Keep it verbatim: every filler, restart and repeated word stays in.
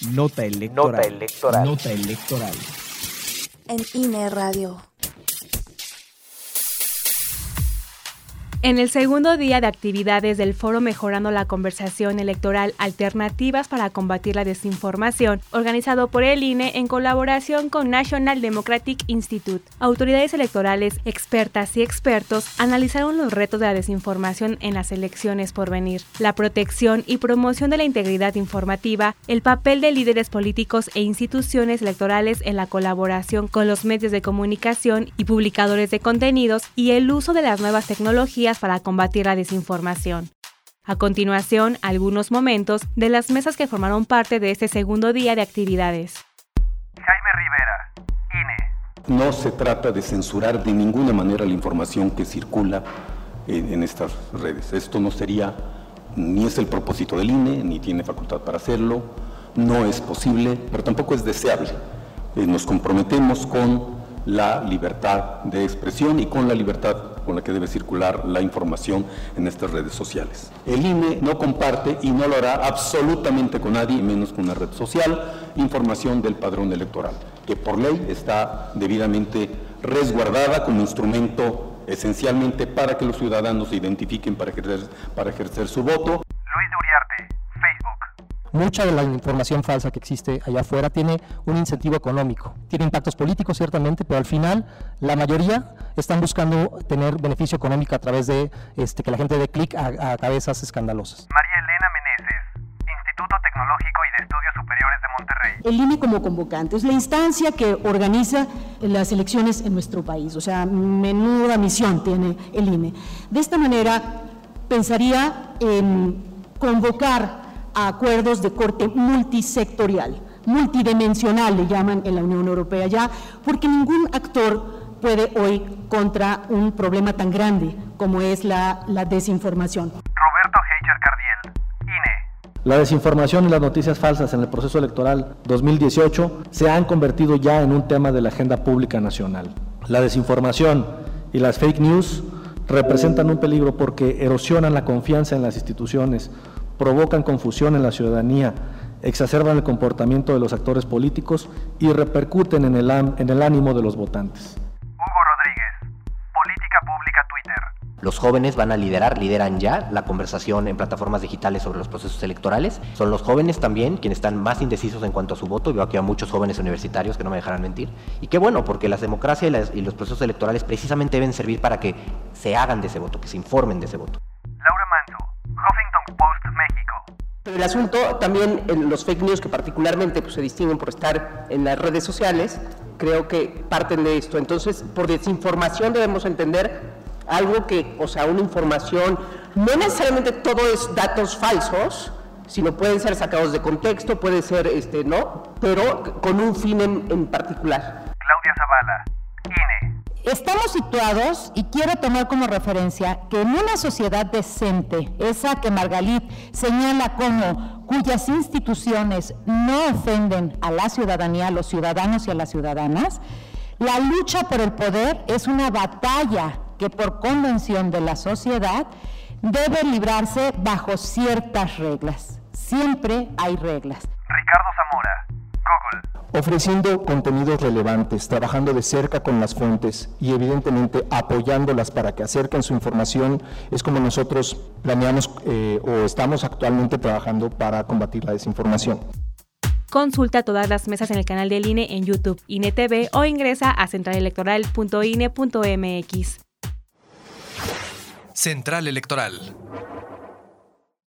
Nota electoral. Nota electoral. Nota electoral. En I N E Radio. En el segundo día de actividades del Foro Mejorando la Conversación Electoral Alternativas para Combatir la Desinformación, organizado por el I N E en colaboración con National Democratic Institute, autoridades electorales, expertas y expertos analizaron los retos de la desinformación en las elecciones por venir, la protección y promoción de la integridad informativa, el papel de líderes políticos e instituciones electorales en la colaboración con los medios de comunicación y publicadores de contenidos y el uso de las nuevas tecnologías para combatir la desinformación. A continuación, algunos momentos de las mesas que formaron parte de este segundo día de actividades. Jaime Rivera, I N E. No se trata de censurar de ninguna manera la información que circula en, en estas redes. Esto no sería, ni es el propósito del I N E, ni tiene facultad para hacerlo, no es posible, pero tampoco es deseable. Eh, nos comprometemos con la libertad de expresión y con la libertad con la que debe circular la información en estas redes sociales. El I N E no comparte y no lo hará absolutamente con nadie, menos con una red social, información del padrón electoral, que por ley está debidamente resguardada como instrumento esencialmente para que los ciudadanos se identifiquen para ejercer, para ejercer su voto. Luis de Uriarte, Facebook. Mucha de la información falsa que existe allá afuera tiene un incentivo económico, tiene impactos políticos ciertamente, pero al final la mayoría están buscando tener beneficio económico a través de este, que la gente dé clic a, a cabezas escandalosas. María Elena Meneses, Instituto Tecnológico y de Estudios Superiores de Monterrey. El I N E como convocante es la instancia que organiza las elecciones en nuestro país, o sea, menuda misión tiene el I N E. De esta manera pensaría en convocar a acuerdos de corte multisectorial, multidimensional le llaman en la Unión Europea ya, porque ningún actor puede hoy contra un problema tan grande como es la, la desinformación. Roberto Heicher Cardiel, I N E. La desinformación y las noticias falsas en el proceso electoral dos mil dieciocho se han convertido ya en un tema de la agenda pública nacional. La desinformación y las fake news representan un peligro porque erosionan la confianza en las instituciones, provocan confusión en la ciudadanía, exacerban el comportamiento de los actores políticos y repercuten en el, en el ánimo de los votantes. Hugo Rodríguez, Política Pública Twitter. Los jóvenes van a liderar, lideran ya la conversación en plataformas digitales sobre los procesos electorales. Son los jóvenes también quienes están más indecisos en cuanto a su voto. Veo aquí a muchos jóvenes universitarios que no me dejarán mentir. Y qué bueno, porque la democracia y, las, y los procesos electorales precisamente deben servir para que se hagan de ese voto, que se informen de ese voto. Laura Manso, Huffington Post, México. Pero el asunto también, en los fake news que particularmente pues, se distinguen por estar en las redes sociales, creo que parten de esto. Entonces, por desinformación debemos entender algo que, o sea, una información, no necesariamente todo es datos falsos, sino pueden ser sacados de contexto, puede ser, este, ¿no? Pero con un fin en, en particular. Claudia Zavala, I N E. Estamos situados, y quiero tomar como referencia, que en una sociedad decente, esa que Margalit señala como cuyas instituciones no ofenden a la ciudadanía, a los ciudadanos y a las ciudadanas, la lucha por el poder es una batalla que por convención de la sociedad debe librarse bajo ciertas reglas. Siempre hay reglas. Ricardo Zamora, Google. Ofreciendo contenidos relevantes, trabajando de cerca con las fuentes y evidentemente apoyándolas para que acerquen su información, es como nosotros planeamos eh, o estamos actualmente trabajando para combatir la desinformación. Consulta todas las mesas en el canal del I N E en YouTube, I N E T V, o ingresa a central electoral punto I N E punto M X. Central Electoral.